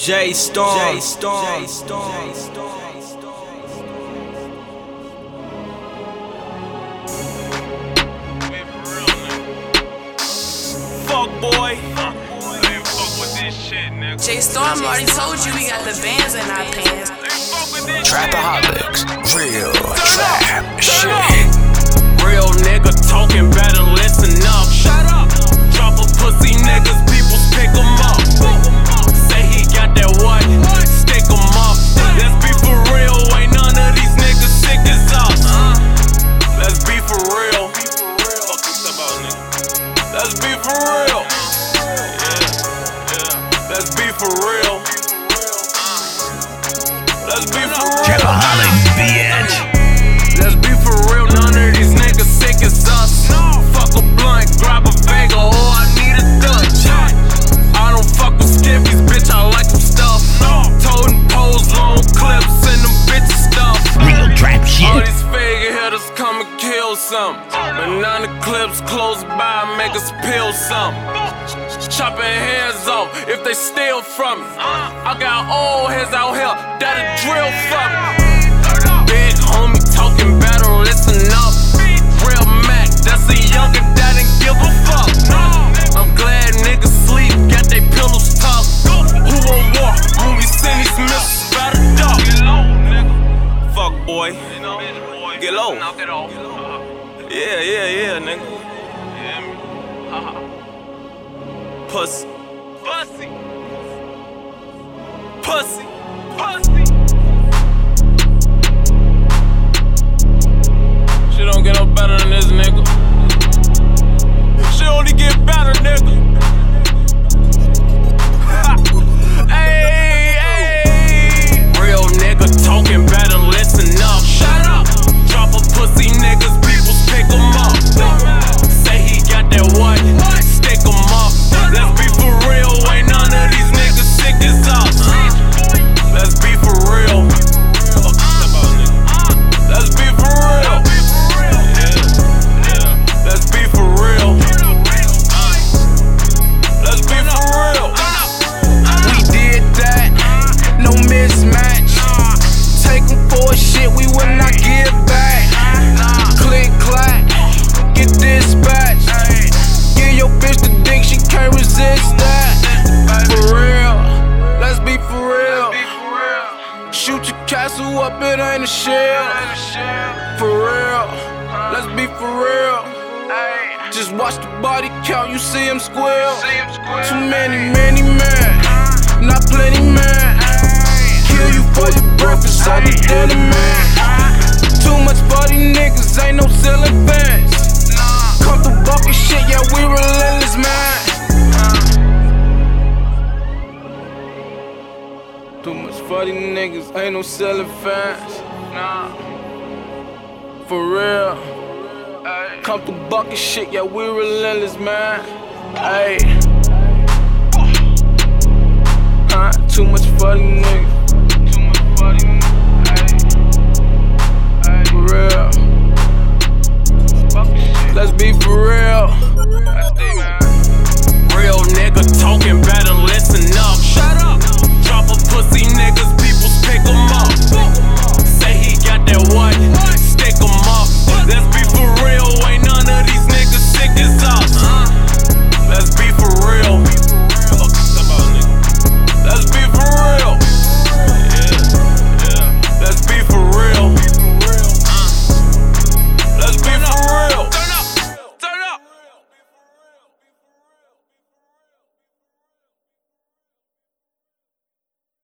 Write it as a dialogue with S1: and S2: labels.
S1: J Storm. Fuck boy.
S2: J Storm already told you we got the bands in our pants.
S3: Trapaholics, real trap shit.
S1: Real nigga talking, better listen up. Shut up. Drop a pussy niggas, people pick 'em up. Say he got that what? Stick 'em up. Let's be for real, ain't none of these niggas sick as us. Let's be for real. Fuck you about, nigga. Let's be for real. Let's be for real. Let's be for real.
S3: Trapaholic, bitch.
S1: Let's be for real, none of these niggas sick as us. Fuck a blunt, grab a Vega, oh I need a Dutch. I don't fuck with skippies, bitch, I like them stuff. Toting poles, long clips, and them bitches stuff.
S3: Real trap shit.
S1: All these fake hitters come and kill some. Banana clips close by, make us peel some. Chopping hands off if they steal from me. I got old heads out here that'll drill from me. Big homie talking better, listen up. Real Mac, that's a younger that didn't give a fuck. I'm glad niggas sleep, got they pillows tucked. Who won't walk when we send these missiles better duck? Get low, nigga. Fuck boy. Get low. Yeah, nigga. Pussy. Shit don't get no better than this, nigga. Shit only get better, nigga. Hey. Real nigga talking, better listen up. Shut up. Drop a pussy niggas, people pick 'em up. Say he got that what? Stick 'em up. Let's be for real, ain't none of these niggas sick as us. Let's be for real. Let's be for real. Let's be for real. Let's be for real. We did that, no mismatch. Take 'em for a shit we will not give back. Click, clack, get dispatched. Give your bitch the dick, she can't resist that. For real, let's be for real. Shoot your castle up, it ain't a shell. For real, let's be for real. Just watch the body count, you see him squeal. Too many men, not plenty man. Kill you for your breakfast, I need daily man. Too much for these niggas, ain't no ceiling fans. Come through bucket shit, yeah, we relentless, man. Too much for these niggas, ain't no selling fans. Nah, for real. Come through bucket shit, yeah, we relentless, man. Ayy. Too much for these niggas. For real. Let's be for real. Real nigga talking, better listen up. Shut up. Drop a pussy niggas,